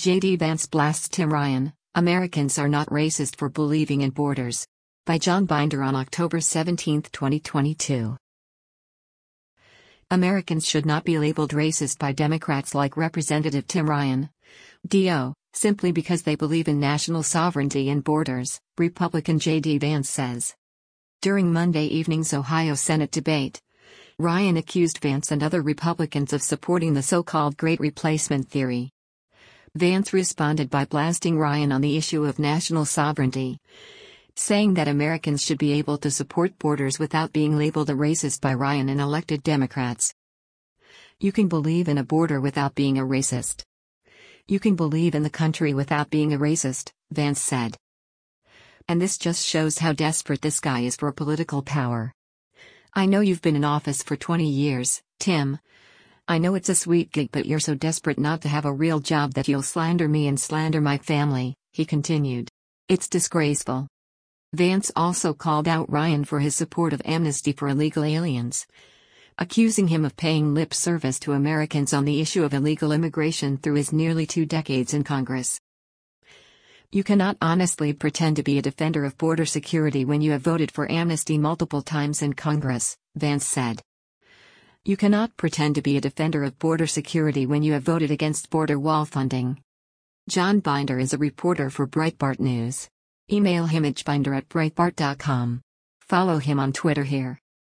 J.D. Vance blasts Tim Ryan, Americans are not racist for believing in borders. By John Binder on October 17, 2022. Americans should not be labeled racist by Democrats like Representative Tim Ryan, D.O., simply because they believe in national sovereignty and borders, Republican J.D. Vance says. During Monday evening's Ohio Senate debate, Ryan accused Vance and other Republicans of supporting the so-called Great Replacement theory. Vance responded by blasting Ryan on the issue of national sovereignty, saying that Americans should be able to support borders without being labeled a racist by Ryan and elected Democrats. You can believe in a border without being a racist. You can believe in the country without being a racist, Vance said. And this just shows how desperate this guy is for political power. I know you've been in office for 20 years, Tim. I know it's a sweet gig, but you're so desperate not to have a real job that you'll slander me and slander my family, he continued. It's disgraceful. Vance also called out Ryan for his support of amnesty for illegal aliens, accusing him of paying lip service to Americans on the issue of illegal immigration through his nearly 2 decades in Congress. You cannot honestly pretend to be a defender of border security when you have voted for amnesty multiple times in Congress, Vance said. You cannot pretend to be a defender of border security when you have voted against border wall funding. John Binder is a reporter for Breitbart News. Email him at binder@breitbart.com. Follow him on Twitter here.